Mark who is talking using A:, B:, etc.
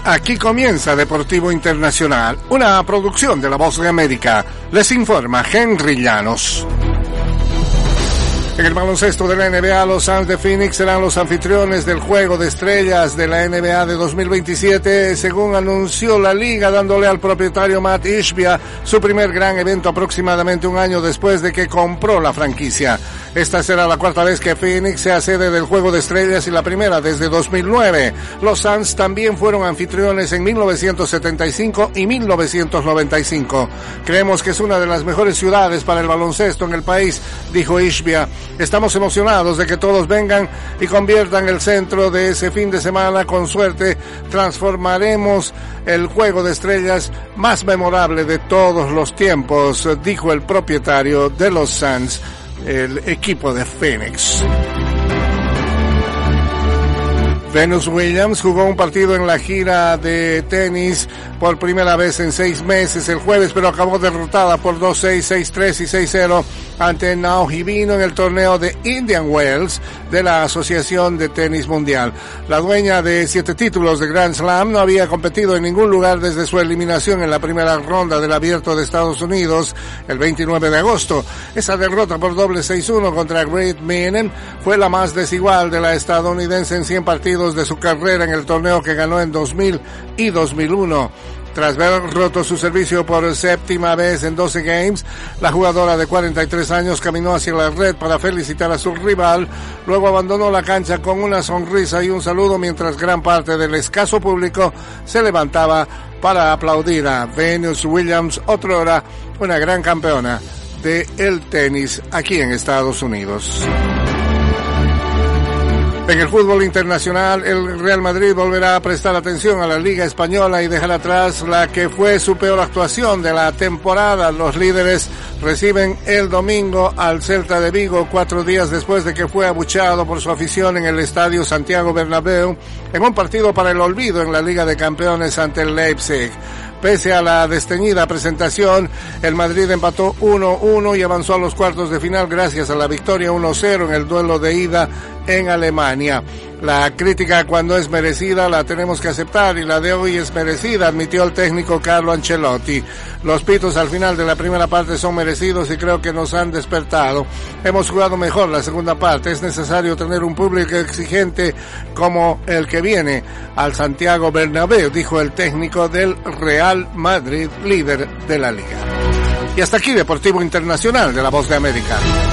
A: Aquí comienza Deportivo Internacional, una producción de La Voz de América. Les informa Henry Llanos. En el baloncesto de la NBA, los Suns de Phoenix serán los anfitriones del Juego de Estrellas de la NBA de 2027, según anunció la liga, dándole al propietario Matt Ishbia su primer gran evento aproximadamente un año después de que compró la franquicia. Esta será la cuarta vez que Phoenix sea sede del Juego de Estrellas y la primera desde 2009. Los Suns también fueron anfitriones en 1975 y 1995. Creemos que es una de las mejores ciudades para el baloncesto en el país, dijo Ishbia. Estamos emocionados de que todos vengan y conviertan el centro de ese fin de semana. Con suerte transformaremos el Juego de Estrellas más memorable de todos los tiempos, dijo el propietario de los Suns, el equipo de Phoenix. Venus Williams jugó un partido en la gira de tenis por primera vez en 6 meses el jueves, pero acabó derrotada por 2-6, 6-3 y 6-0 ante Naomi Vino en el torneo de Indian Wells de la Asociación de Tenis Mundial. La dueña de 7 títulos de Grand Slam no había competido en ningún lugar desde su eliminación en la primera ronda del Abierto de Estados Unidos el 29 de agosto. Esa derrota por doble 6-1 contra Great Meenen fue la más desigual de la estadounidense en 100 partidos de su carrera en el torneo que ganó en 2000 y 2001. Tras haber roto su servicio por séptima vez en 12 games, la jugadora de 43 años caminó hacia la red para felicitar a su rival, luego abandonó la cancha con una sonrisa y un saludo mientras gran parte del escaso público se levantaba para aplaudir a Venus Williams, otrora una gran campeona del tenis aquí en Estados Unidos. En el fútbol internacional, el Real Madrid volverá a prestar atención a la Liga Española y dejar atrás la que fue su peor actuación de la temporada. Los líderes reciben el domingo al Celta de Vigo 4 días después de que fue abucheado por su afición en el estadio Santiago Bernabéu en un partido para el olvido en la Liga de Campeones ante el Leipzig. Pese a la desteñida presentación, el Madrid empató 1-1 y avanzó a los cuartos de final gracias a la victoria 1-0 en el duelo de ida en Alemania. La crítica, cuando es merecida, la tenemos que aceptar, y la de hoy es merecida, admitió el técnico Carlo Ancelotti. Los pitos al final de la primera parte son merecidos y creo que nos han despertado. Hemos jugado mejor la segunda parte. Es necesario tener un público exigente como el que viene al Santiago Bernabéu, dijo el técnico del Real Madrid, líder de la Liga. Y hasta aquí Deportivo Internacional de La Voz de América.